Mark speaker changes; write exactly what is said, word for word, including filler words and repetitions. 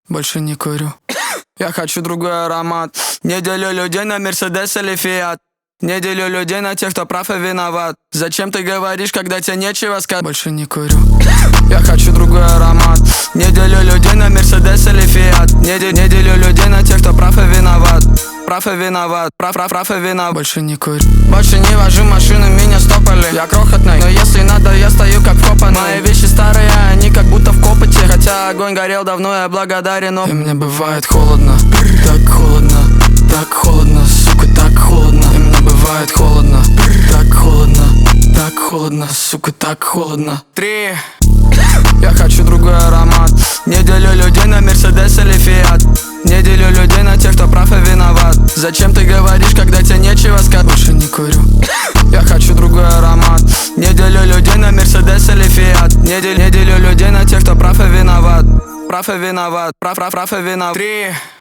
Speaker 1: больше не курю. Я хочу другой аромат. Не делю людей на Мерседес или Фиат. Не делю людей на тех, кто прав и виноват. Зачем ты говоришь, когда тебе нечего сказать? Больше не курю. Я хочу другой аромат. Не делю людей на Мерседес или Фиат. Не, де, не делю людей на тех, кто прав и виноват. Прав и виноват, прав, прав, прав и виноват. Больше не курю. Больше не вожу машину, меня стопали. Я крохотный, но если надо, я стою как вкопанный. Мои вещи старые, они как будто в копоте. Хотя огонь горел давно, я благодарен, но... И мне бывает холодно, так холодно, так холодно, сука, так холодно. И мне бывает холодно, так холодно, так холодно, сука, так холодно. Три. Я хочу другой аромат. Не делю людей на Мерседес или Фиат. Не делю людей на тех, кто прав и виноват. Зачем ты говоришь, когда тебе нечего сказать? Больше не курю. Я хочу другой аромат. Не делю людей на Мерседес или Фиат. Не, дел, не делю людей на тех, кто прав и виноват. Прав и виноват, прав, прав, прав и виноват. Три.